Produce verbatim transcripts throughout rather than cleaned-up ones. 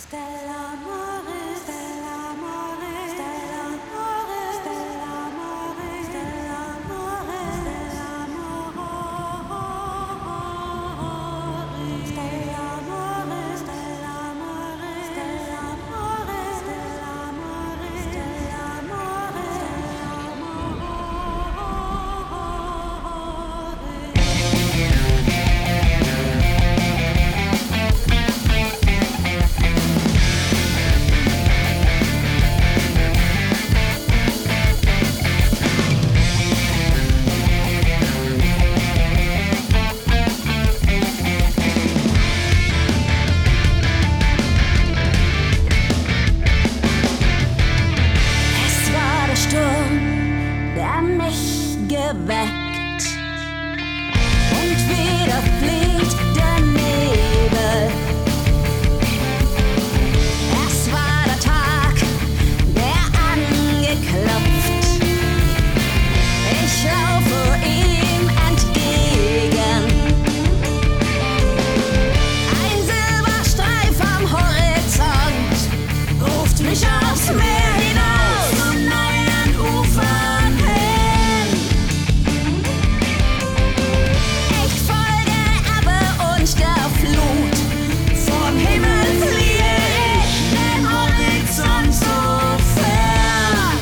geweckt und wieder fliegt der Nebel. Es war der Tag, der angeklopft. Ich laufe ihm entgegen. Ein Silberstreif am Horizont ruft mich aufs Meer hinaus zum neuen Ufern hin. Ich folge Ebbe und der Flut. Vom Himmel fliehe ich den Horizont so fern.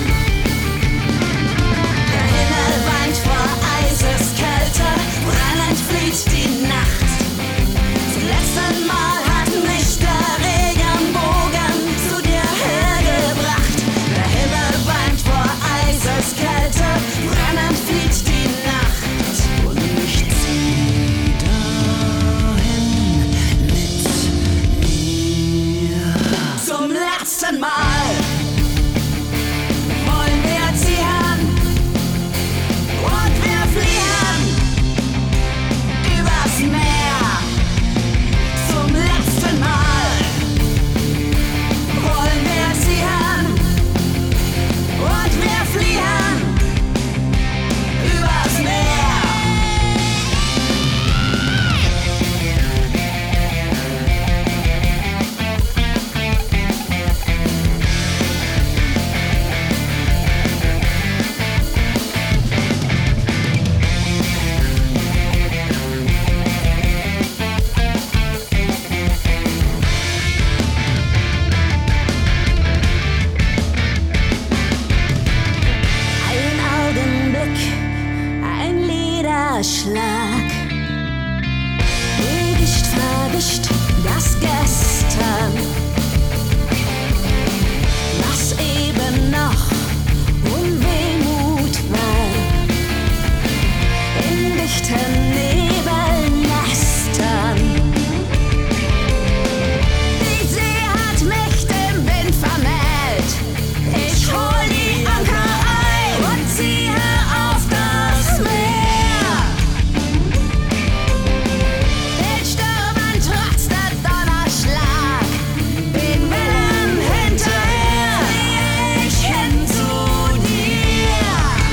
Der Himmel weint vor Eiseskälte, brennend flieht die Nacht. Zum letzten Mal hat mich der Regenbogen zu dir hergebracht. Der Himmel weint vor Eiseskälte, brennend flieht die Nacht. Und ich zieh dahin mit mir. Zum letzten Mal wollen wir ziehen und wir fliehen übers Meer. Zum letzten Mal wollen wir ziehen und wir fliehen übers Meer. Ein Augenblick, ein Liederschlag. Gewicht verwischt das Gestern, was eben noch Unwehmut war. In dichten Nebelnestern. Die See hat mich dem Wind vermählt. Ich hol die Anker ein und ziehe auf das Meer. Den Stürmen trotz der Donnerschlag, den Wellen hinterher fliehe ich hin zu dir.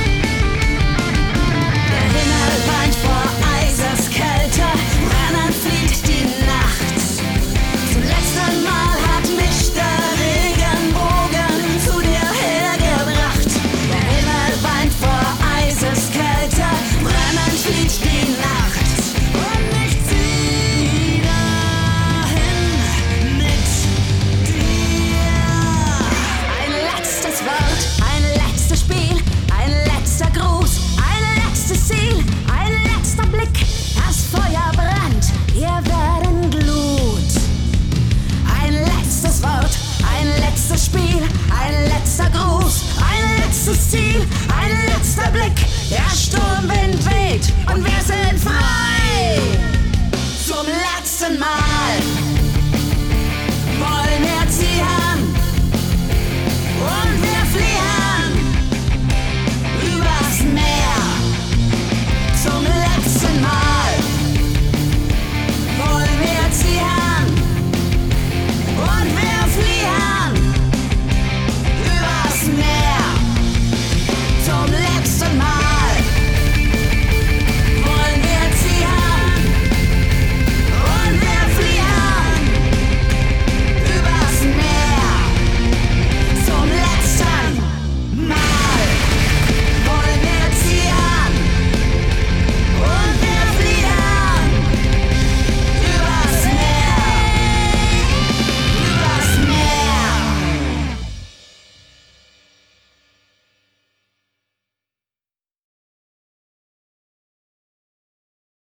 Der Himmel weint vor Eiseskälte, brennend flieht die Nacht. Zum letzten Mal hat mich der Regenbogen zu dir hergebracht. Der Himmel weint vor Eiseskälte, brennend flieht die Nacht. Und ich zieh dahin mit dir. Ein letztes Wort, ein letztes Spiel, ein letzter Gruß, ein letztes Ziel, ein letzter Blick. Das Feuer brennt, wir werden Glut. Ein letztes Wort, ein letztes Spiel, ein letzter Gruß, ein letztes Ziel, ein letzter Blick. Der Sturmwind weht und wir sind frei. Zum letzten Mal